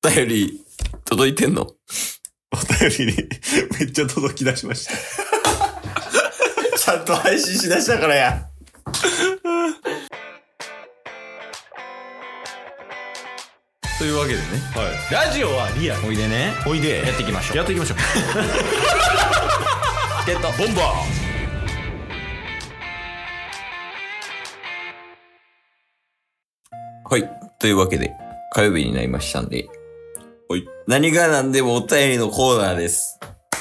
便り届いてんの？ お便りにめっちゃ届き出しました。 ちゃんと配信しだしたからや。というわけでね。 はい。ラジオはリアル。 おいでね。 おいで。 やっていきましょう。 やっていきましょう。 チケットボンバー。はい。というわけで、火曜日になりましたんで。 はい。 何が何でもお便りのコーナーです。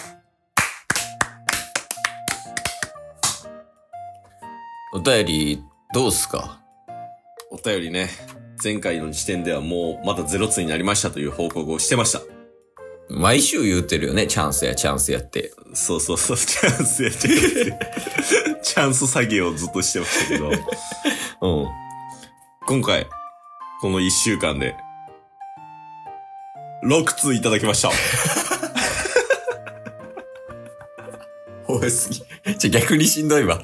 お便り、どうすか？ お便りね。前回の時点ではもうまだ0つになりましたという報告をしてました。 毎週言うてるよね。チャンスやチャンスやって。 そうそうそう。チャンスやチャンスや。チャンス詐欺をずっとしてましたけど。 うん。 今回、この1週間で、6通いただきました。 多すぎ。逆にしんどいわ。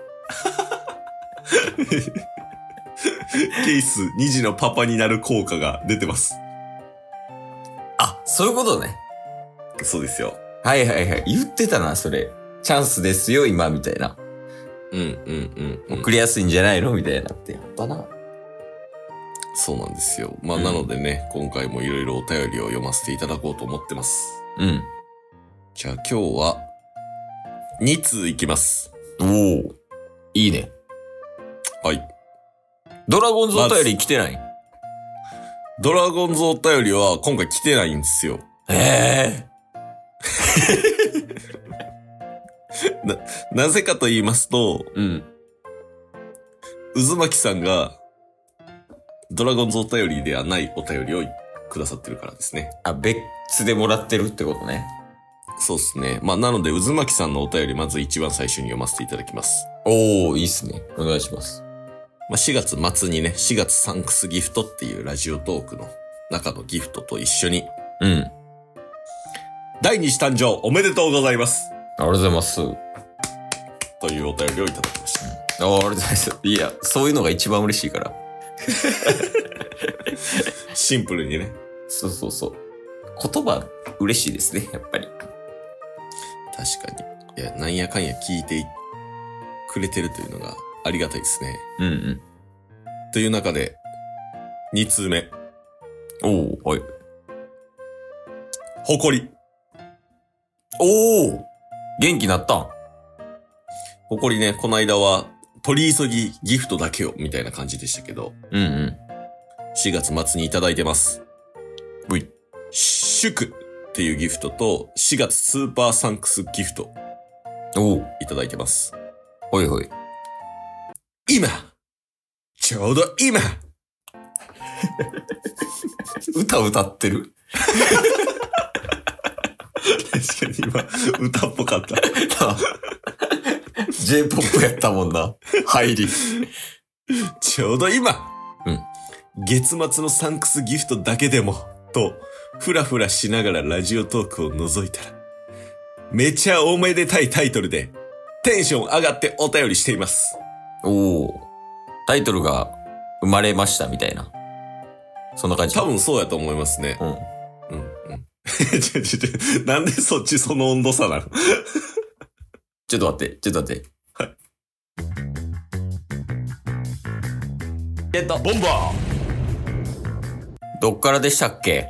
ケース2児のパパになる効果が出てます。 あ、そういうことね。 そうですよ。 はいはいはい。言ってたな、それ。チャンスですよ、今、みたいな。送りやすいんじゃないのみたいなってやったな。 そうなんですよ。まあ、なのでね、今回もいろいろお便りを読ませていただこうと思ってます。 うん。 じゃあ今日は、2通いきます。 おー。いいね。 はい。 ドラゴンズお便り来てない？ ドラゴンズお便りは今回来てないんですよ。なぜかと言いますと、 うん。 渦巻さんが、ドラゴンズお便りではないお便りをくださってるからですね。 あ、別でもらってるってことね。 そうですね。まあ、なので、渦巻さんのお便り、まず一番最初に読ませていただきます。 おー、いいっすね。お願いします。 まあ、4月末にね、4月サンクスギフトっていうラジオトークの中のギフトと一緒に、 うん。 第2子誕生おめでとうございます。 ありがとうございます。 というお便りをいただきました。 ありがとうございます。いや、そういうのが一番嬉しいから。 シンプルにね。 そうそうそう。言葉、嬉しいですね、やっぱり。 確かに。いや、なんやかんや聞いてくれてるというのがありがたいですね。 うんうん。 という中で、2通目。 おー、はい。 誇り。 おー、元気なったん？ 誇りね、この間は、取り急ぎギフトだけを、みたいな感じでしたけど、 うんうん。 4月末にいただいてます。 うい。 祝っていうギフトと、4月スーパーサンクスギフト、 おー、 いただいてます。 ほいほい。 今ちょうど今歌歌ってる？ 確かに今、歌っぽかった。 J-POP やったもんな。入り。 ちょうど今、月末のサンクスギフトだけでも、と、ふらふらしながらラジオトークを覗いたら、めちゃおめでたいタイトルで、テンション上がってお便りしています。 おー。タイトルが生まれましたみたいな。そんな感じ。 多分そうやと思いますね。なんでそっちその温度差なの？ ちょっと待って。 はい。 ボンバーどっからでしたっけ？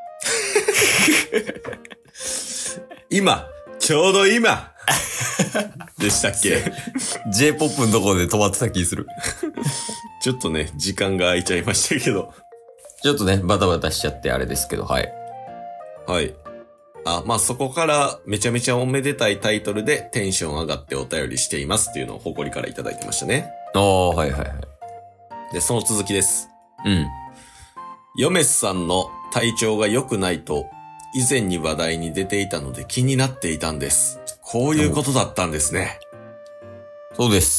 今、ちょうど今でしたっけ？ J-POP のところで止まってた気する。 ちょっとね、時間が空いちゃいましたけど。 ちょっとね、バタバタしちゃってあれですけど、はい。 はい。まあそこからめちゃめちゃおめでたいタイトルでテンション上がってお便りしていますっていうのを誇りからいただいてましたね。 はいはいはい。 で、その続きです。 うん。 ヨメスさんの体調が良くないと以前に話題に出ていたので気になっていたんです。こういうことだったんですね。 そうです。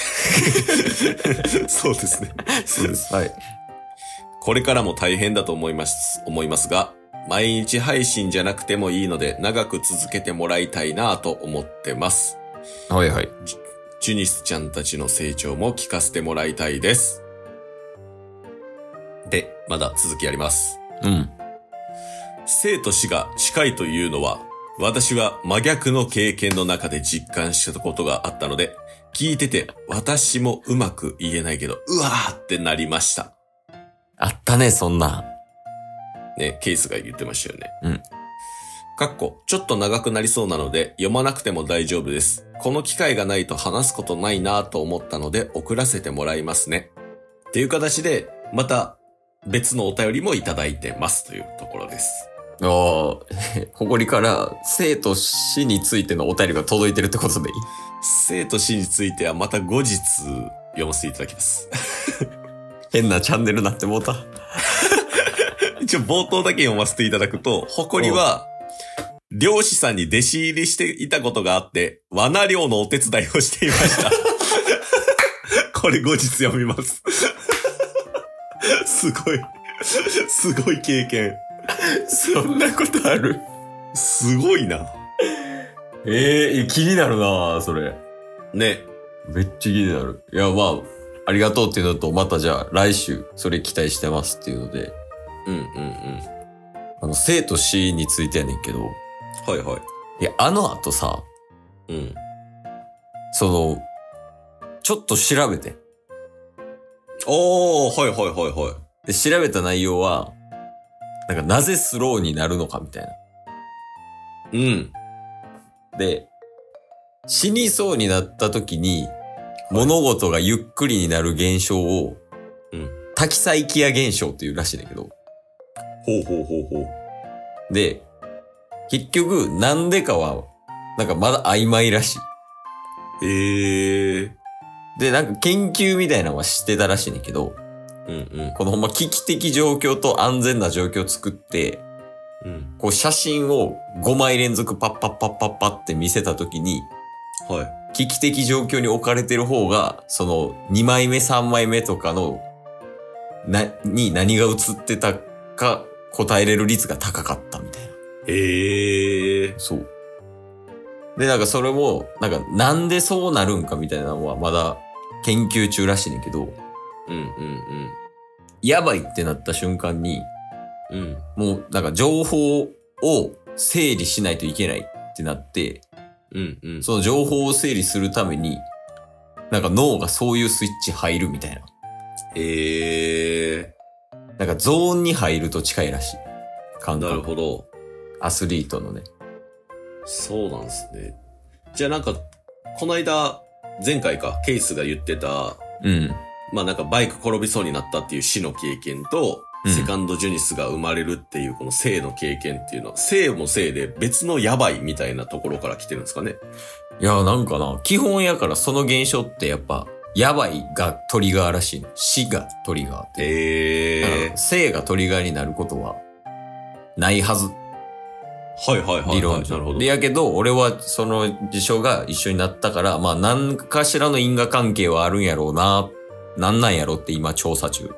そうですね。 そうです。はい。 これからも大変だと思いますが、毎日配信じゃなくてもいいので長く続けてもらいたいなと思ってます。 はいはい。 ジュニスちゃんたちの成長も聞かせてもらいたいです。で、まだ続きあります。 うん。 生と死が近いというのは、私は真逆の経験の中で実感したことがあったので、聞いてて私もうまく言えないけど、うわーってなりました。 あったね、そんな。 ね、ケイスが言ってましたよね。 うん。 ちょっと長くなりそうなので読まなくても大丈夫です。この機会がないと話すことないなと思ったので送らせてもらいますね。っていう形で、また別のお便りもいただいてますというところです。 ああ、ほこりから生と死についてのお便りが届いてるってことでいい？ 生と死についてはまた後日読ませていただきます。 変なチャンネルになってもうた。 一応冒頭だけ読ませていただくと、ほこりは、漁師さんに弟子入りしていたことがあって、罠漁のお手伝いをしていました。これ後日読みます。すごい経験。 そんなことある？ すごいな。 気になるなそれ。 ね。 めっちゃ気になる。いや、まあ、ありがとうっていうのと、またじゃあ来週、それ期待してますっていうので。生と死についてやねんけど。 はいはい。 いや、あの後さ、ちょっと調べて。 はいはいはいはい。 で、調べた内容は、なぜスローになるのかみたいな。で、死にそうになった時に、物事がゆっくりになる現象を、タキサイキア現象っていうらしいんだけど。 ほう。 で、結局、なんでかは、まだ曖昧らしい。で、研究みたいなのはしてたらしいねんけど、このほんま危機的状況と安全な状況を作って、こう写真を5枚連続パッパッパッパッパって見せたときに、危機的状況に置かれてる方が、その2枚目3枚目とかの、に何が映ってたか答えれる率が高かったみたいな。そう。で、それも、なんでそうなるんかみたいなのはまだ研究中らしいねんけど、やばいってなった瞬間に、もう情報を整理しないといけないってなって、その情報を整理するために、脳がそういうスイッチ入るみたいな。ゾーンに入ると近いらしい。感覚。 なるほど。 アスリートのね。 そうなんですね。じゃあこの間、前回か、ケイスが言ってた、バイク転びそうになったっていう死の経験と、セカンドジュニスが生まれるっていうこの生の経験っていうのは、生も生で別のやばいみたいなところから来てるんですかね。 いや、基本やからその現象ってやっぱ、やばいがトリガーらしいの。死がトリガーって。生がトリガーになることは、ないはず。理論上。なるほど。で、やけど、俺はその事象が一緒になったから、何かしらの因果関係はあるんやろうな。なんなんやろって今調査中。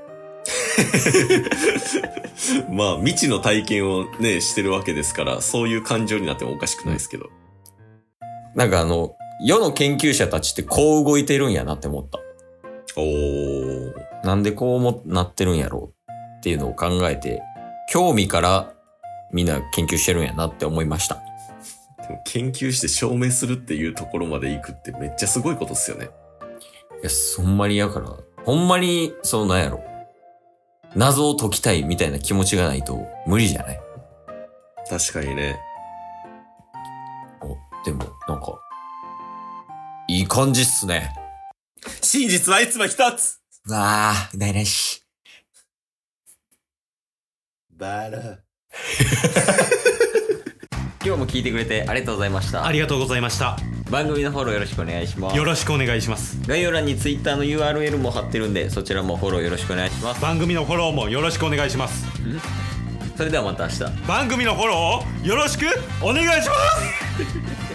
未知の体験をね、してるわけですから、そういう感情になってもおかしくないですけど。 世の研究者たちってこう動いてるんやなって思った。なんでこうなってるんやろうっていうのを考えて、興味からみんな研究してるんやなって思いました。 でも研究して証明するっていうところまで行くってめっちゃすごいことっすよね。 いや、ほんまにやから、ほんまに、なんやろ。謎を解きたいみたいな気持ちがないと無理じゃない？ 確かにね。 でも、いい感じっすね。 真実はいつも一つ。 ないないし。 バラ。 今日も聞いてくれてありがとうございました。 ありがとうございました。 番組のフォローよろしくお願いします。 よろしくお願いします。 概要欄に Twitter の URL も貼ってるんで、そちらもフォローよろしくお願いします。 番組のフォローもよろしくお願いします。 それではまた明日。 番組のフォローをよろしくお願いします。